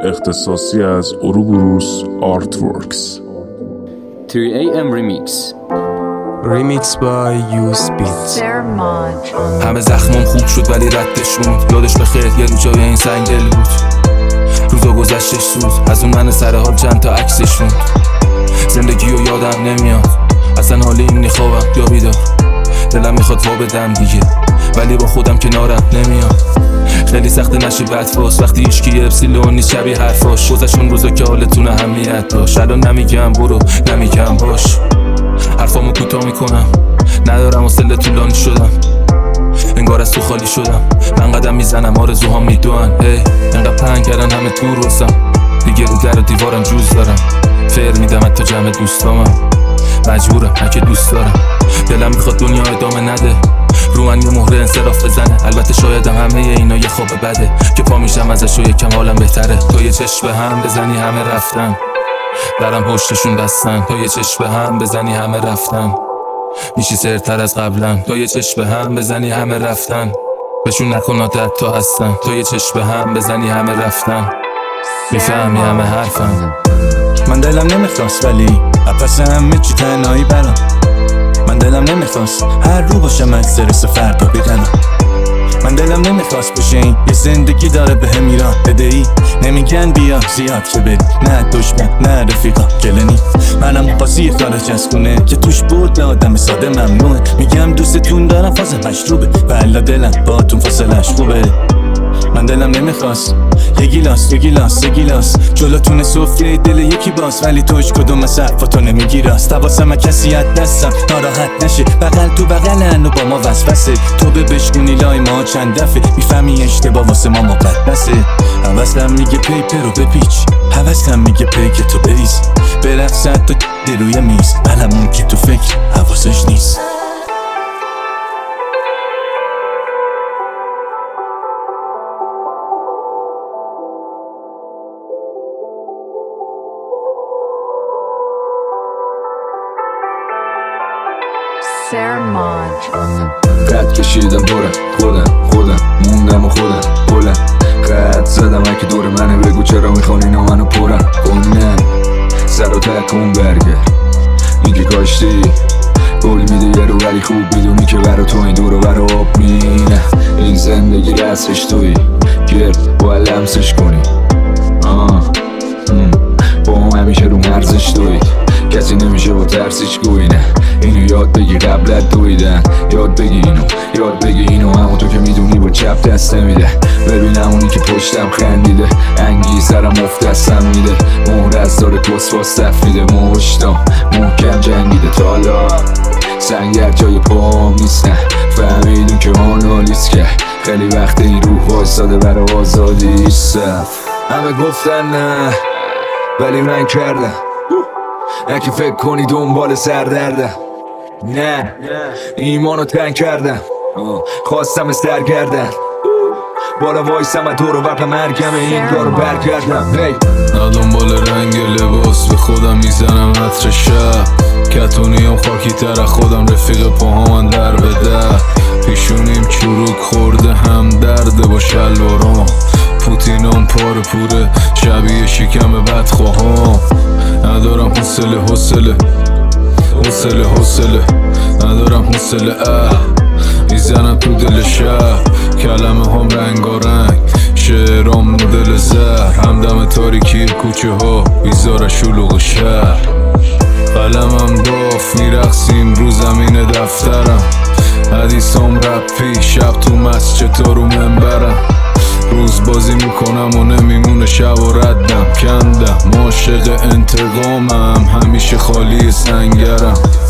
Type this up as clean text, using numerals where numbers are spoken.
اختصاصی از اوروبوروس آرتورکس. 3AM Remix by U-Speed. همه زخمم خوب شد ولی ردشون یادش بخیر یه رو جای این سنگ دل بود. روزا گذشتش سوز از اون من سر حال چند تا عکسشون. زندگی رو یادم نمیاد اصلا حالی این خوابم یا بیدار. دلم میخواد وا بدم دیگه ولی با خودم کنارم نمیاد. خیلی سخته نشی بدفاس وقتی هیچکی اپسیلون نیست شبیه حرفاش. گذشتون روزا که حالتون اهمیت داشت. الان نمیگم برو نمیگم باش. حرفامو کوتاه میکنم ندارم حوصله طولانی شدم. انگار از تو خالی شدم. من قدم میزنم آرزوها میدوان. انقدر پنگ کردن همه تو روزم دیگه رو در و دیوارم جوز دارم. فر میدم حتی جمع دوستامم مجبورم اگه دوست دارم. دلم میخواد دنیا ادامه نده رو من یه مهره انصراف بزنه. البته شایدم همه اینا یه خواب بده که پا میشم ازش و یکم حالم بهتره. تا یه چشم به هم بزنی همه رفتن درم پشتشون بستن. تا یه چشم به هم بزنی همه رفتن میشی سرتر از قبلا. تا یه چشم به هم بزنی همه رفتن بهشون نکن عادت تا هستن. تا یه چشم به هم بزنی همه رفتن میفهمی همه حرفن. من دلم نمیخواست ولی پس همه چی تنهایی برام. من دلم نمیخواست هر رو باشم استرس فردا بکنم. من دلم نمیخواست بشه این یه زندگی داره به هم ایران بدهی. نمیگن بیا زیاد که بری نه دشمن نه رفیقا گلنی. منم قاسی خارج از خونه که توش بود به آدم ساده ممنوعه. میگم دوستتون دارم فاز مشروبه والا دلم باهاتون فاصلش خوبه. من دلم نمیخواست یه گیلاس جلوتون سفره دل یکی باز ولی توش کدوم صرفاتو نمیگی راست. حواسم کسی از دستم ناراحت نشه بغل تو بغلن و با ما وسوسه. تو بشکنی لای ما چند دفعه میفهمی اشتباه واسه ما مقدسه. حواسم میگه پیپر رو بپیچ حواسم میگه پیک تو بریز برقصد تو روی میز. منمون که تو فکر حواسش نیست. قد کشیدم دورم خودم موندم و خودم بلند. قد زدم اگه دور منه بگو چرا میخوان اینا منو پرن کنن. سر و تکون برگرد میگه کاشتی گل میده یه رو ولی خوب میدونی که برا تو این دور و برا آب مینه. این زندگی رسش توی گرد باید لمسش کنی. با هم همیشه رو مرزش توی کسی نمیشه با ترسیش گوینه. اینو یاد بگی قبلت دویدن یاد بگی اینو همون تو که میدونی با چپ دست نمیده. ببینم اونی که پشتم خندیده انگی سرم افت دستم میده. مهر از داره توسواس تفریده مشتم محکم جنگیده. تالا سنگر جای پام نیست نه فهمیدون که آنالیز که خیلی وقت این روح وایساده برای آزادی صف. همه گفتن نه ولی من کردم. اگه فکر کنی دنبال سردردم نه ایمانو تنگ کردم. خواستم سرگردن بالا وایسم از دور و برق مرگم این کارو برگردم. نه دنبال رنگ لباس به خودم میزنم عطر شب. کتونیم خاکی تر خودم رفیق پاهام در به در. پیشونیم چروک خورده هم درده با شلوارام. پوتینام پاره پوره شبیه شکم بدخواهام. ندارم حوصله ندارم حوصله میزنم تو دل شهر کلمه هم رنگارنگ شعرام مدل زهر. همدم تاریکی کوچه ها بیزار شلوغ شهر. قلمم باف میرقصیم رو زمین دفترم. حدیثام رپی شب تو مسجد تا رو منبرم. روز بازی میکنم و نمیمونه شب و ردم کندم. عاشق انتقامم همیشه خالی سنگرم.